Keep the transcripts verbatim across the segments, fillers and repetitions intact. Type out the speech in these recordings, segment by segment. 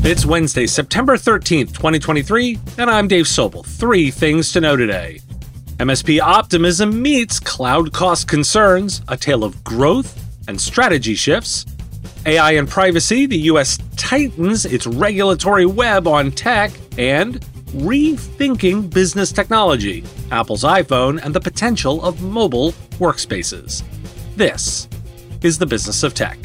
It's Wednesday, September thirteenth, twenty twenty-three, and I'm Dave Sobel. Three things to know today. M S P optimism meets cloud cost concerns, a tale of growth and strategy shifts. A I and privacy, the U S tightens its regulatory web on tech, and rethinking business technology, Apple's iPhone, and the potential of mobile workspaces. This is the Business of Tech.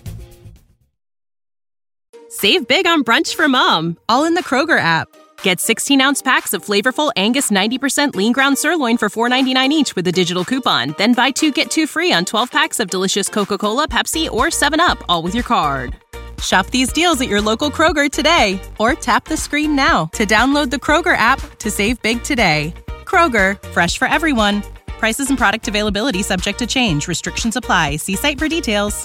Save big on brunch for mom, all in the Kroger app. Get sixteen-ounce packs of flavorful Angus ninety percent lean ground sirloin for four ninety-nine each with a digital coupon. Then buy two, get two free on twelve packs of delicious Coca-Cola, Pepsi, or seven up, all with your card. Shop these deals at your local Kroger today, or tap the screen now to download the Kroger app to save big today. Kroger, fresh for everyone. Prices and product availability subject to change. Restrictions apply. See site for details.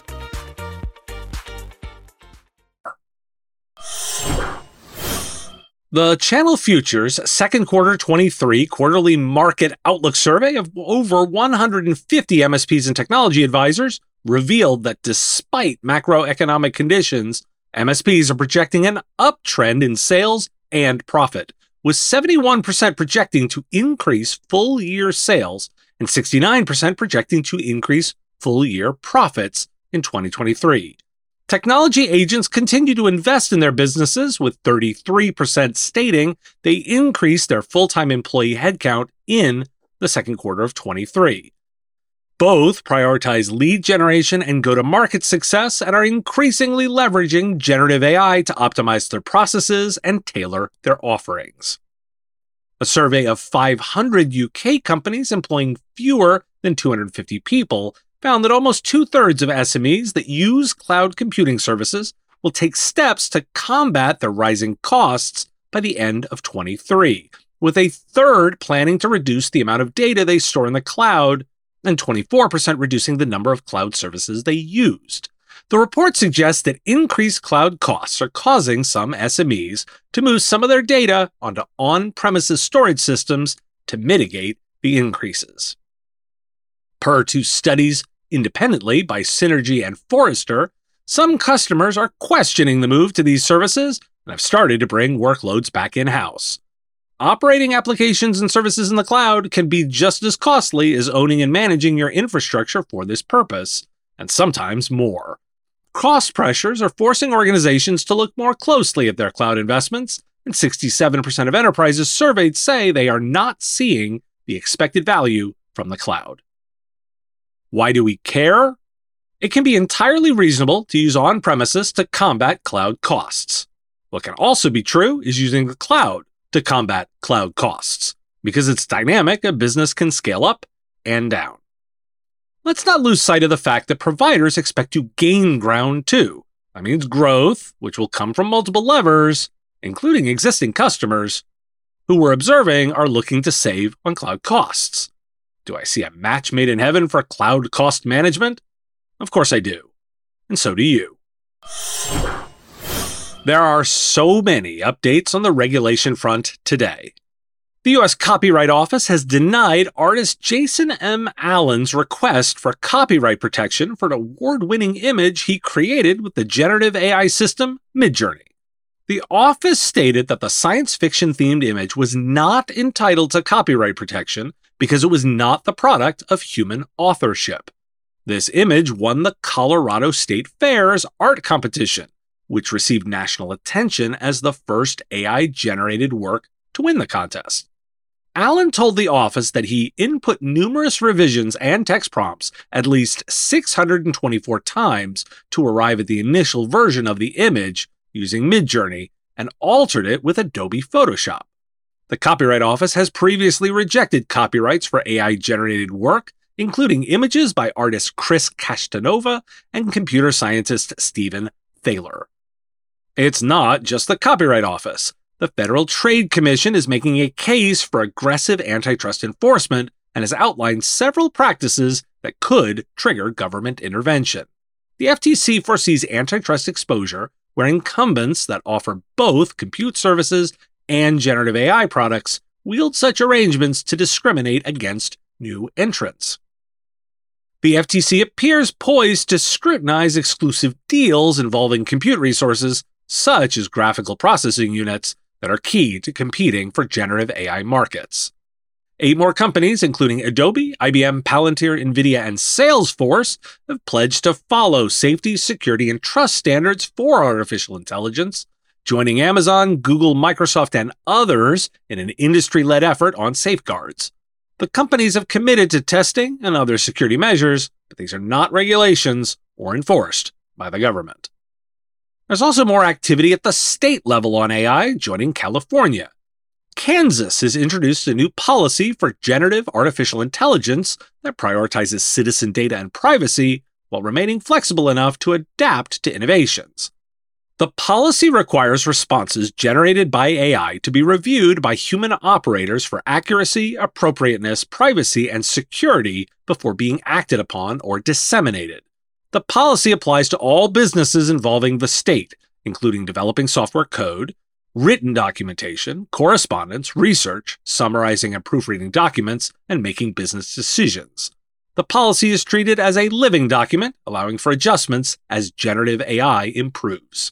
The Channel Futures second quarter twenty-three quarterly market outlook survey of over one hundred fifty M S Ps and technology advisors revealed that despite macroeconomic conditions, M S Ps are projecting an uptrend in sales and profit, with seventy-one percent projecting to increase full-year sales and sixty-nine percent projecting to increase full-year profits in twenty twenty-three. Technology agents continue to invest in their businesses, with thirty-three percent stating they increased their full-time employee headcount in the second quarter of twenty-three. Both prioritize lead generation and go-to-market success and are increasingly leveraging generative A I to optimize their processes and tailor their offerings. A survey of five hundred U K companies employing fewer than two hundred fifty people found that almost two-thirds of S M Es that use cloud computing services will take steps to combat the rising costs by the end of twenty-three, with a third planning to reduce the amount of data they store in the cloud and twenty-four percent reducing the number of cloud services they used. The report suggests that increased cloud costs are causing some S M Es to move some of their data onto on-premises storage systems to mitigate the increases. Per two studies independently by Synergy and Forrester, some customers are questioning the move to these services and have started to bring workloads back in-house. Operating applications and services in the cloud can be just as costly as owning and managing your infrastructure for this purpose, and sometimes more. Cost pressures are forcing organizations to look more closely at their cloud investments, and sixty-seven percent of enterprises surveyed say they are not seeing the expected value from the cloud. Why do we care? It can be entirely reasonable to use on-premises to combat cloud costs. What can also be true is using the cloud to combat cloud costs. Because it's dynamic, a business can scale up and down. Let's not lose sight of the fact that providers expect to gain ground too. That means growth, which will come from multiple levers, including existing customers, who we're observing are looking to save on cloud costs. Do I see a match made in heaven for cloud cost management? Of course I do. And so do you. There are so many updates on the regulation front today. The U S Copyright Office has denied artist Jason M. Allen's request for copyright protection for an award-winning image he created with the generative A I system Midjourney. The office stated that the science fiction-themed image was not entitled to copyright protection because it was not the product of human authorship. This image won the Colorado State Fair's art competition, which received national attention as the first A I-generated work to win the contest. Allen told the office that he input numerous revisions and text prompts at least six hundred twenty-four times to arrive at the initial version of the image using Midjourney and altered it with Adobe Photoshop. The Copyright Office has previously rejected copyrights for A I-generated work, including images by artist Chris Castanova and computer scientist Stephen Thaler. It's not just the Copyright Office. The Federal Trade Commission is making a case for aggressive antitrust enforcement and has outlined several practices that could trigger government intervention. The F T C foresees antitrust exposure where incumbents that offer both compute services and generative A I products wield such arrangements to discriminate against new entrants. The F T C appears poised to scrutinize exclusive deals involving compute resources such as graphical processing units, that are key to competing for generative A I markets. Eight more companies, including Adobe, I B M, Palantir, NVIDIA, and Salesforce, have pledged to follow safety, security, and trust standards for artificial intelligence, joining Amazon, Google, Microsoft, and others in an industry-led effort on safeguards. The companies have committed to testing and other security measures, but these are not regulations or enforced by the government. There's also more activity at the state level on A I, joining California. Kansas has introduced a new policy for generative artificial intelligence that prioritizes citizen data and privacy while remaining flexible enough to adapt to innovations. The policy requires responses generated by A I to be reviewed by human operators for accuracy, appropriateness, privacy, and security before being acted upon or disseminated. The policy applies to all businesses involving the state, including developing software code, written documentation, correspondence, research, summarizing and proofreading documents, and making business decisions. The policy is treated as a living document, allowing for adjustments as generative A I improves.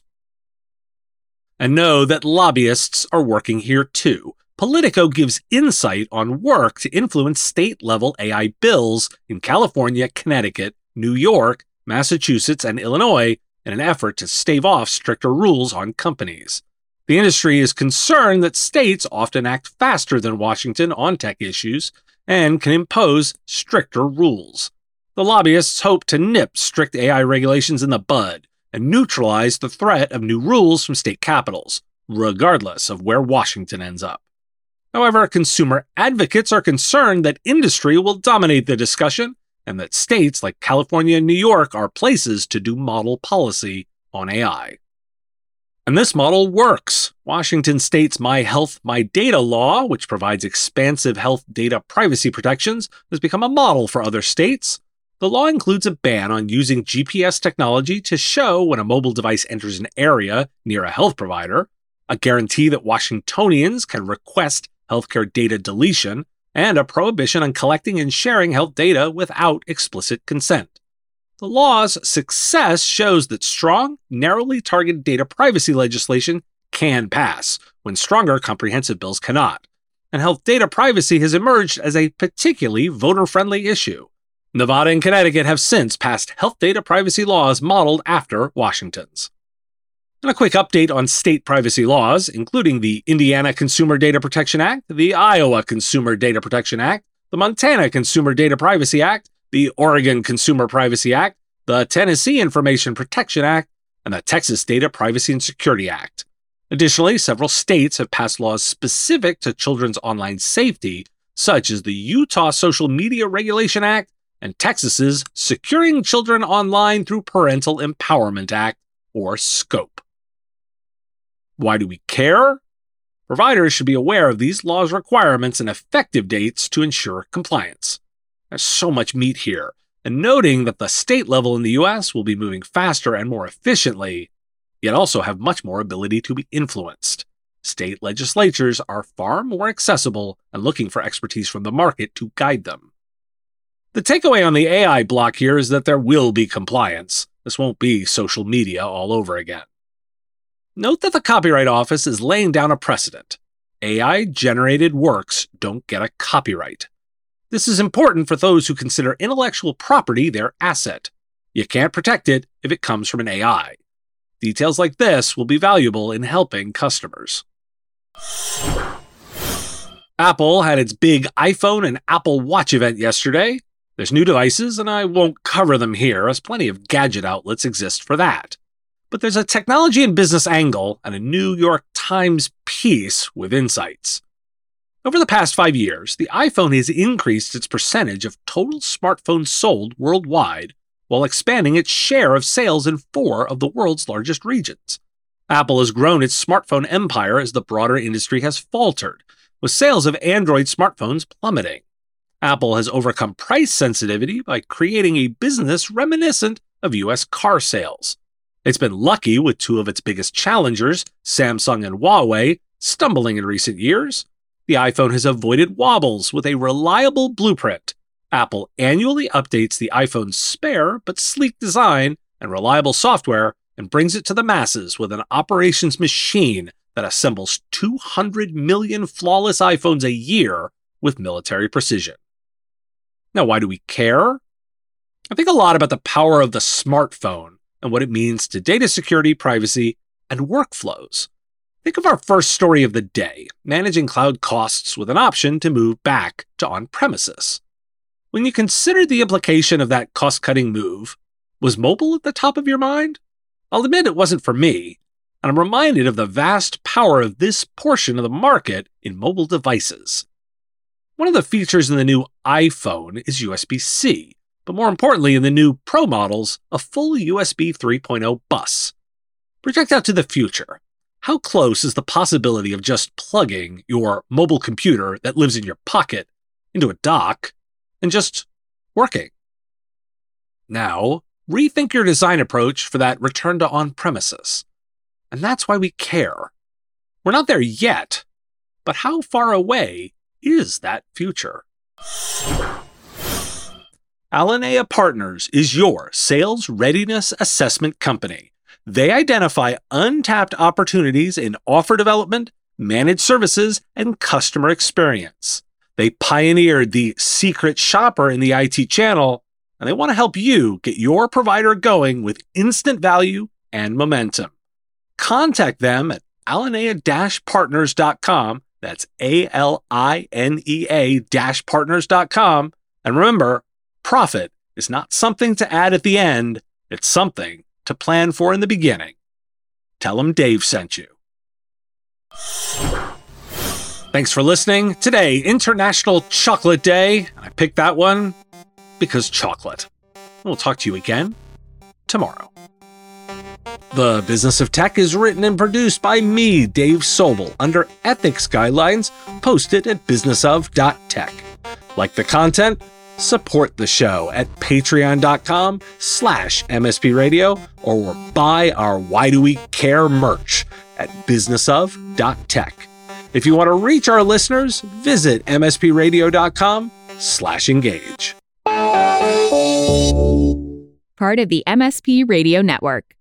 And know that lobbyists are working here too. Politico gives insight on work to influence state-level A I bills in California, Connecticut, New York, Massachusetts, and Illinois in an effort to stave off stricter rules on companies. The industry is concerned that states often act faster than Washington on tech issues and can impose stricter rules. The lobbyists hope to nip strict A I regulations in the bud and neutralize the threat of new rules from state capitals, regardless of where Washington ends up. However, consumer advocates are concerned that industry will dominate the discussion and that states like California and New York are places to do model policy on A I. And this model works. Washington state's My Health, My Data law, which provides expansive health data privacy protections, has become a model for other states. The law includes a ban on using G P S technology to show when a mobile device enters an area near a health provider, a guarantee that Washingtonians can request healthcare data deletion, and a prohibition on collecting and sharing health data without explicit consent. The law's success shows that strong, narrowly targeted data privacy legislation can pass, when stronger comprehensive bills cannot. And health data privacy has emerged as a particularly voter-friendly issue. Nevada and Connecticut have since passed health data privacy laws modeled after Washington's. And a quick update on state privacy laws, including the Indiana Consumer Data Protection Act, the Iowa Consumer Data Protection Act, the Montana Consumer Data Privacy Act, the Oregon Consumer Privacy Act, the Tennessee Information Protection Act, and the Texas Data Privacy and Security Act. Additionally, several states have passed laws specific to children's online safety, such as the Utah Social Media Regulation Act and Texas's Securing Children Online Through Parental Empowerment Act, or SCOPE. Why do we care? Providers should be aware of these laws' requirements and effective dates to ensure compliance. There's so much meat here, and noting that the state level in the U S will be moving faster and more efficiently, yet also have much more ability to be influenced. State legislatures are far more accessible and looking for expertise from the market to guide them. The takeaway on the A I block here is that there will be compliance. This won't be social media all over again. Note that the Copyright Office is laying down a precedent. A I-generated works don't get a copyright. This is important for those who consider intellectual property their asset. You can't protect it if it comes from an A I. Details like this will be valuable in helping customers. Apple had its big iPhone and Apple Watch event yesterday. There's new devices, and I won't cover them here, as plenty of gadget outlets exist for that. But there's a technology and business angle and a New York Times piece with insights. Over the past five years, the iPhone has increased its percentage of total smartphones sold worldwide, while expanding its share of sales in four of the world's largest regions. Apple has grown its smartphone empire as the broader industry has faltered, with sales of Android smartphones plummeting. Apple has overcome price sensitivity by creating a business reminiscent of U S car sales. It's been lucky with two of its biggest challengers, Samsung and Huawei, stumbling in recent years. The iPhone has avoided wobbles with a reliable blueprint. Apple annually updates the iPhone's spare but sleek design and reliable software and brings it to the masses with an operations machine that assembles two hundred million flawless iPhones a year with military precision. Now, why do we care? I think a lot about the power of the smartphone and what it means to data security, privacy, and workflows. Think of our first story of the day, managing cloud costs with an option to move back to on-premises. When you consider the implication of that cost-cutting move, was mobile at the top of your mind? I'll admit it wasn't for me, and I'm reminded of the vast power of this portion of the market in mobile devices. One of the features in the new iPhone is U S B C, but more importantly in the new Pro models, a full U S B three point oh bus. Project out to the future. How close is the possibility of just plugging your mobile computer that lives in your pocket into a dock and just working? Now, rethink your design approach for that return to on-premises. And that's why we care. We're not there yet, but how far away is that future? Alinea Partners is your sales readiness assessment company. They identify untapped opportunities in offer development, managed services, and customer experience. They pioneered the secret shopper in the I T channel, and they want to help you get your provider going with instant value and momentum. Contact them at alinea dash partners dot com. That's A L I N E A dash partners dot com. And remember, profit is not something to add at the end. It's something to plan for in the beginning. Tell them Dave sent you. Thanks for listening. Today, International Chocolate Day. I picked that one because chocolate. We'll talk to you again tomorrow. The Business of Tech is written and produced by me, Dave Sobel, under ethics guidelines posted at business of dot tech. Like the content? Support the show at patreon.com slash MSP Radio or buy our Why Do We Care merch at business of dot tech. If you want to reach our listeners, visit m s p radio dot com slash engage. Part of the M S P Radio Network.